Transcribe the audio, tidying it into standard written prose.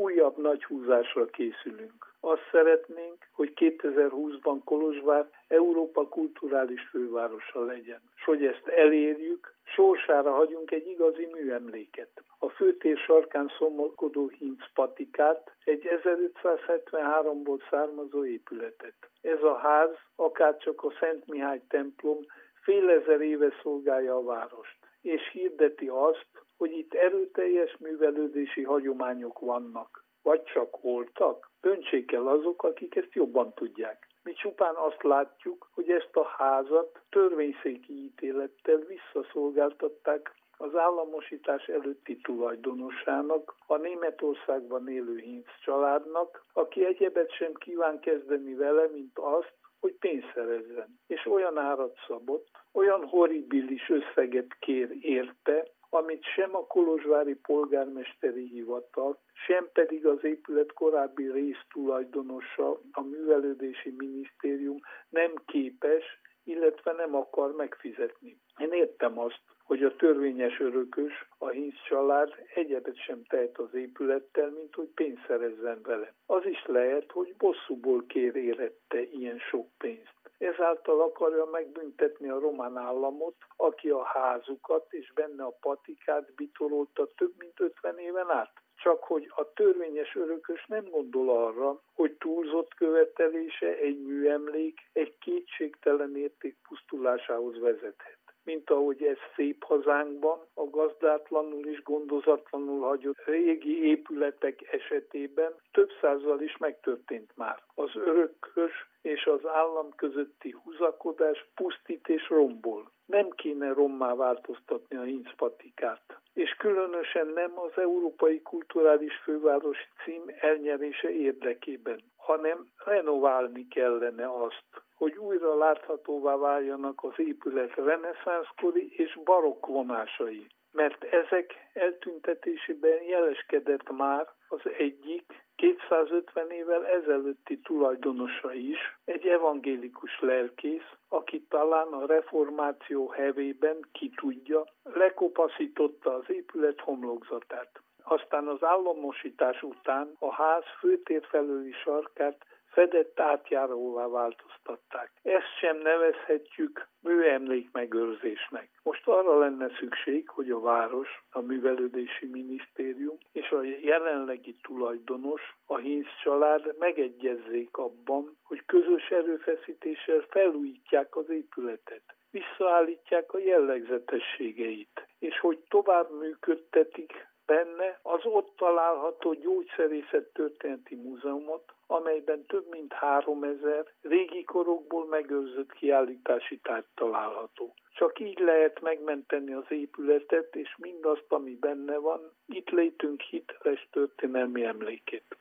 újabb nagy húzásra készülünk. Azt szeretnénk, hogy 2020-ban Kolozsvár Európa kulturális fővárosa legyen. S hogy ezt elérjük, sorsára hagyunk egy igazi műemléket. A főtér sarkán szomorkodó hinc patikát, egy 1573-ból származó épületet. Ez a ház, akárcsak a Szent Mihály templom, fél ezer éve szolgálja a várost, és hirdeti azt, hogy itt erőteljes művelődési hagyományok vannak. Vagy csak voltak? Döntsék el azok, akik ezt jobban tudják. Mi csupán azt látjuk, hogy ezt a házat törvényszéki ítélettel visszaszolgáltatták az államosítás előtti tulajdonosának, a Németországban élő Hinz családnak, aki egyebet sem kíván kezdeni vele, mint azt, hogy pénzt szerezzen. És olyan árat szabott, olyan horribilis összeget kér érte, amit sem a kolozsvári polgármesteri hivatal, sem pedig az épület korábbi résztulajdonosa, a művelődési minisztérium nem képes, illetve nem akar megfizetni. Én értem azt, hogy a törvényes örökös, a Hinz család egyebet sem tehet az épülettel, mint hogy pénzt szerezzen vele. Az is lehet, hogy bosszúból kér érette ilyen sok pénzt. Ezáltal akarja megbüntetni a román államot, aki a házukat és benne a patikát bitorolta több mint 50 éven át. Csak hogy a törvényes örökös nem gondol arra, hogy túlzott követelése egy műemlék egy kétségtelen érték pusztulásához vezethet. Mint ahogy ez szép hazánkban a gazdátlanul és gondozatlanul hagyott régi épületek esetében több százzal is megtörtént már. Az örökös és az állam közötti húzakodás pusztít és rombol. Nem kéne rommá változtatni a Hinz patikát. És különösen nem az Európai Kulturális Fővárosi cím elnyerése érdekében, hanem renoválni kellene azt, hogy újra láthatóvá váljanak az épület reneszánszkori és barokk vonásai. Mert ezek eltüntetésében jeleskedett már az egyik 250 évvel ezelőtti tulajdonosa is, egy evangélikus lelkész, aki talán a reformáció hevében, ki tudja, lekopaszította az épület homlokzatát. Aztán az államosítás után a ház főtér felőli sarkát fedett átjáróvá változtatták. Ezt sem nevezhetjük műemlékmegőrzésnek. Most arra lenne szükség, hogy a város, a művelődési minisztérium és a jelenlegi tulajdonos, a Hinz család megegyezzék abban, hogy közös erőfeszítéssel felújítják az épületet, visszaállítják a jellegzetességeit, és hogy tovább működtetik benne az ott található gyógyszerészet-történeti múzeumot, amelyben több mint 3000 régi korokból megőrzött kiállítási tárgy található. Csak így lehet megmenteni az épületet és mindazt, ami benne van, itt létünk hiteles történelmi emlékét.